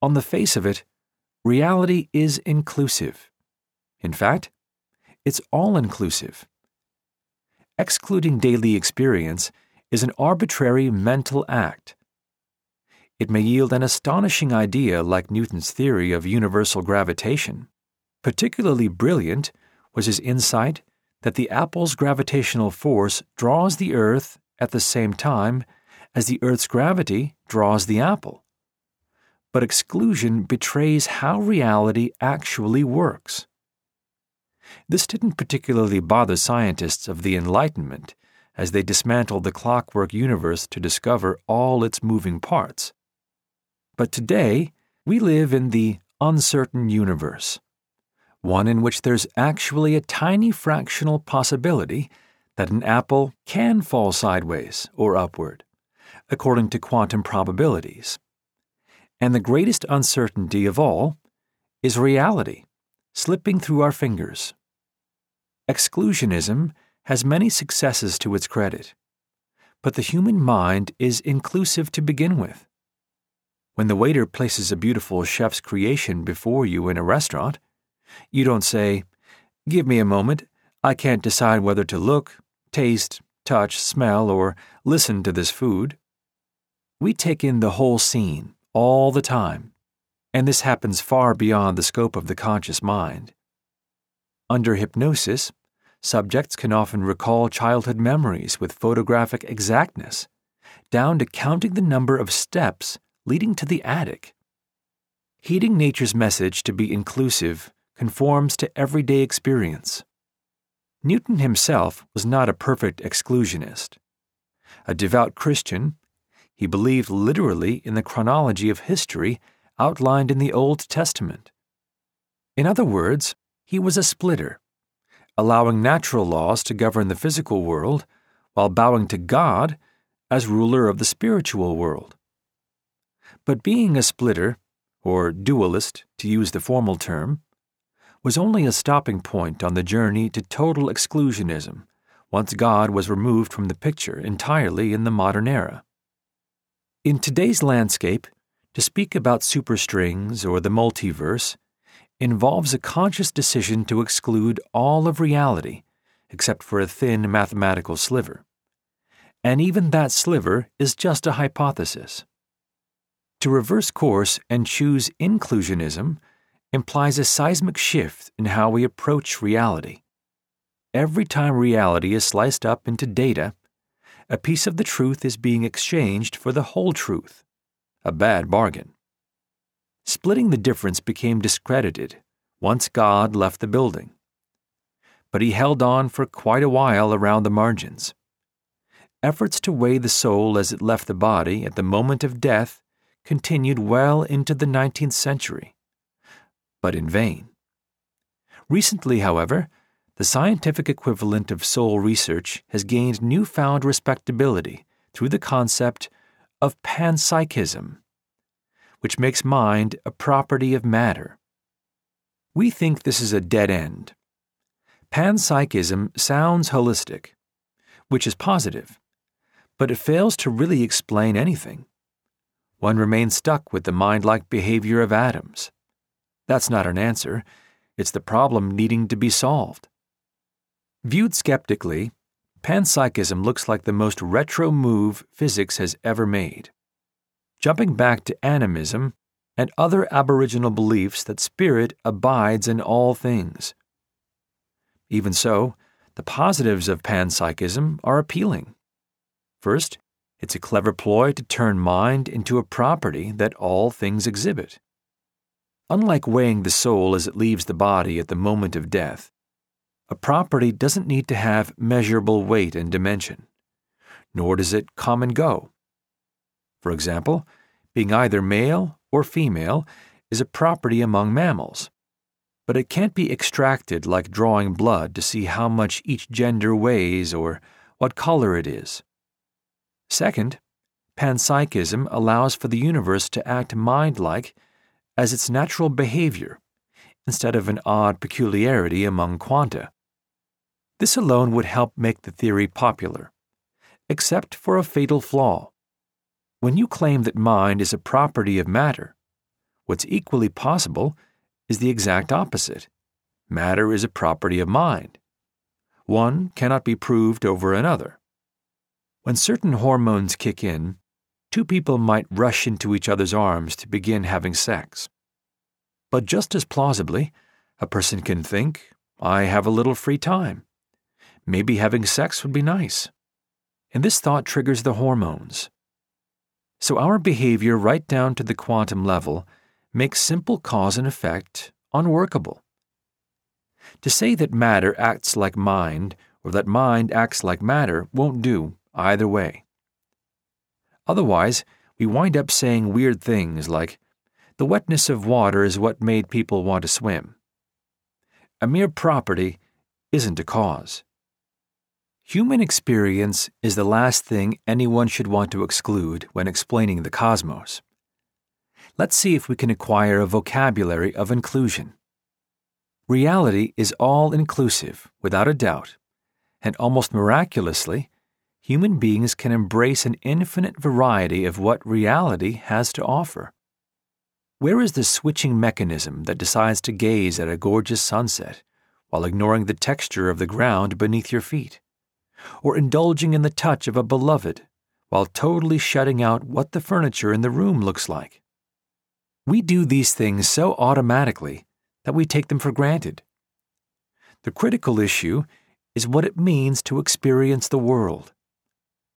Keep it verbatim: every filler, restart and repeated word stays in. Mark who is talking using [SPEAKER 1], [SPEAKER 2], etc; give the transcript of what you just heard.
[SPEAKER 1] On the face of it, reality is inclusive. In fact, it's all-inclusive. Excluding daily experience is an arbitrary mental act. It may yield an astonishing idea like Newton's theory of universal gravitation. Particularly brilliant was his insight that the apple's gravitational force draws the Earth at the same time as the Earth's gravity draws the apple. But exclusion betrays how reality actually works. This didn't particularly bother scientists of the Enlightenment as they dismantled the clockwork universe to discover all its moving parts. But today, we live in the uncertain universe, one in which there's actually a tiny fractional possibility that an apple can fall sideways or upward, according to quantum probabilities. And the greatest uncertainty of all is reality, slipping through our fingers. Exclusionism has many successes to its credit, but the human mind is inclusive to begin with. When the waiter places a beautiful chef's creation before you in a restaurant, you don't say, "Give me a moment, I can't decide whether to look, taste, touch, smell, or listen to this food." We take in the whole scene, all the time, and this happens far beyond the scope of the conscious mind. Under hypnosis, subjects can often recall childhood memories with photographic exactness, down to counting the number of steps leading to the attic. Heeding nature's message to be inclusive conforms to everyday experience. Newton himself was not a perfect exclusionist. A devout Christian, he believed literally in the chronology of history outlined in the Old Testament. In other words, he was a splitter, allowing natural laws to govern the physical world while bowing to God as ruler of the spiritual world. But being a splitter, or dualist to use the formal term, was only a stopping point on the journey to total exclusionism once God was removed from the picture entirely in the modern era. In today's landscape, to speak about superstrings or the multiverse involves a conscious decision to exclude all of reality except for a thin mathematical sliver. And even that sliver is just a hypothesis. To reverse course and choose inclusionism implies a seismic shift in how we approach reality. Every time reality is sliced up into data, a piece of the truth is being exchanged for the whole truth, a bad bargain. Splitting the difference became discredited once God left the building. But he held on for quite a while around the margins. Efforts to weigh the soul as it left the body at the moment of death continued well into the nineteenth century, but in vain. Recently, however, the scientific equivalent of soul research has gained newfound respectability through the concept of panpsychism, which makes mind a property of matter. We think this is a dead end. Panpsychism sounds holistic, which is positive, but it fails to really explain anything. One remains stuck with the mind-like behavior of atoms. That's not an answer. It's the problem needing to be solved. Viewed skeptically, panpsychism looks like the most retro move physics has ever made, jumping back to animism and other aboriginal beliefs that spirit abides in all things. Even so, the positives of panpsychism are appealing. First, it's a clever ploy to turn mind into a property that all things exhibit. Unlike weighing the soul as it leaves the body at the moment of death, a property doesn't need to have measurable weight and dimension, nor does it come and go. For example, being either male or female is a property among mammals, but it can't be extracted like drawing blood to see how much each gender weighs or what color it is. Second, panpsychism allows for the universe to act mind-like as its natural behavior, instead of an odd peculiarity among quanta. This alone would help make the theory popular, except for a fatal flaw. When you claim that mind is a property of matter, What's equally possible is the exact opposite. Matter is a property of mind. One cannot be proved over another. When certain hormones kick in, two people might rush into each other's arms to begin having sex. But just as plausibly, a person can think, I have a little free time. Maybe having sex would be nice. And this thought triggers the hormones. So our behavior right down to the quantum level makes simple cause and effect unworkable. To say that matter acts like mind or that mind acts like matter won't do either way. Otherwise, we wind up saying weird things like, the wetness of water is what made people want to swim. A mere property isn't a cause. Human experience is the last thing anyone should want to exclude when explaining the cosmos. Let's see if we can acquire a vocabulary of inclusion. Reality is all-inclusive, without a doubt, and almost miraculously, human beings can embrace an infinite variety of what reality has to offer. Where is the switching mechanism that decides to gaze at a gorgeous sunset while ignoring the texture of the ground beneath your feet, or indulging in the touch of a beloved while totally shutting out what the furniture in the room looks like? We do these things so automatically that we take them for granted. The critical issue is what it means to experience the world.